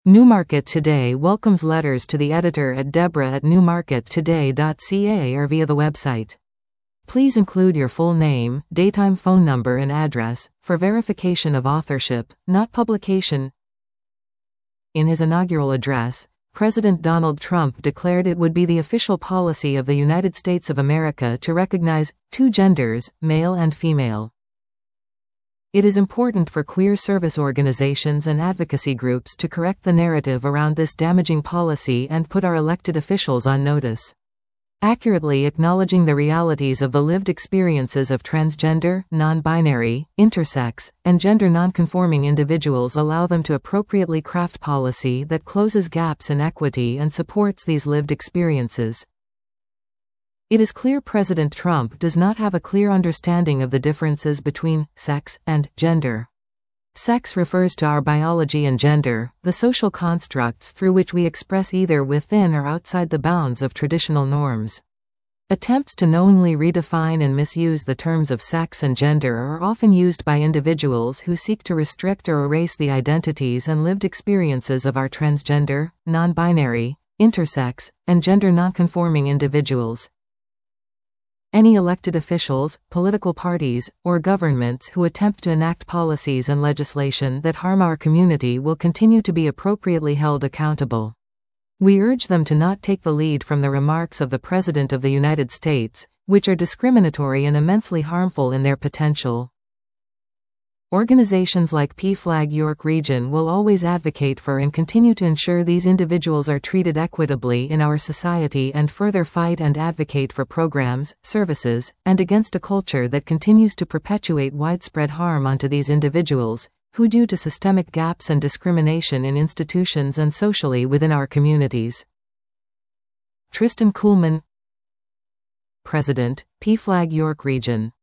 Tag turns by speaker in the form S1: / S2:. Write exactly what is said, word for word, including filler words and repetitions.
S1: Newmarket Today welcomes letters to the editor at Deborah at newmarket today dot c a or via the website. Please include your full name, daytime phone number and address, for verification of authorship, not publication. In his inaugural address, President Donald Trump declared it would be the official policy of the United States of America to recognize two genders, male and female. It is important for queer service organizations and advocacy groups to correct the narrative around this damaging policy and put our elected officials on notice. Accurately acknowledging the realities of the lived experiences of transgender, non-binary, intersex, and gender non-conforming individuals allow them to appropriately craft policy that closes gaps in equity and supports these lived experiences. It is clear President Trump does not have a clear understanding of the differences between sex and gender. Sex refers to our biology, and gender, the social constructs through which we express either within or outside the bounds of traditional norms. Attempts to knowingly redefine and misuse the terms of sex and gender are often used by individuals who seek to restrict or erase the identities and lived experiences of our transgender, non-binary, intersex, and gender nonconforming individuals. Any elected officials, political parties, or governments who attempt to enact policies and legislation that harm our community will continue to be appropriately held accountable. We urge them to not take the lead from the remarks of the President of the United States, which are discriminatory and immensely harmful in their potential. Organizations like P FLAG York Region will always advocate for and continue to ensure these individuals are treated equitably in our society and further fight and advocate for programs, services, and against a culture that continues to perpetuate widespread harm onto these individuals, who due to systemic gaps and discrimination in institutions and socially within our communities. Tristan Kuhlman, President, P FLAG York Region.